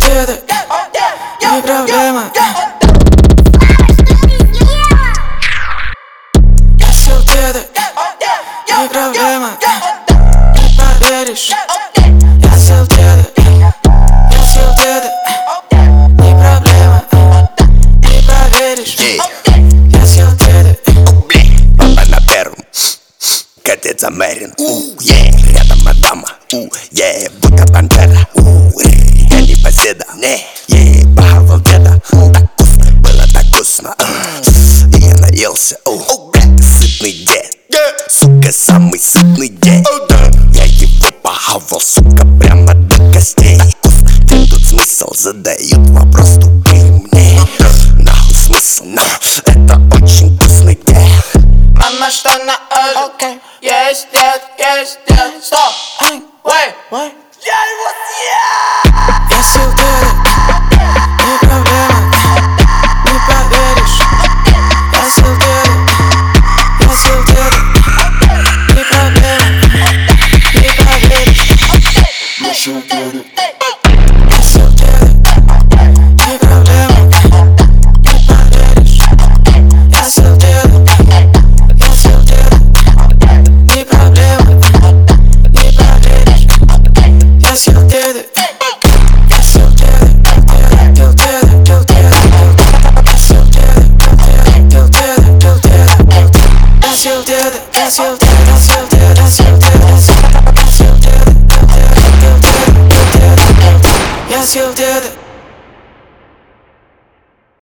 деды, не проблема. Я сел деды, не проблема. Не поверишь. Я сел деды, не проблема. Не поверишь. Я сел деды. Папа на первом, катец замерен. Рядом мадама, будто пантера. Я не поседа, похавал деда. Так вкусно, было так вкусно. И я наелся, сытный дед. Сука, самый сытный дед. Я его похавал, сука, прямо до костей. Где тут смысл? Задают вопрос тупые мне. Нахуй смысл, это очень вкусный дед. Мама, что на озере? Есть дед, стоп! Wait. Я его съел! Я сел деды, не проблема. Не поверишь. Я сел деды, не проблема. Не поверишь. Я сел деды, не проблема. Не поверишь. Я сел деды, не проблема. Не поверишь. Я сел деды. I feel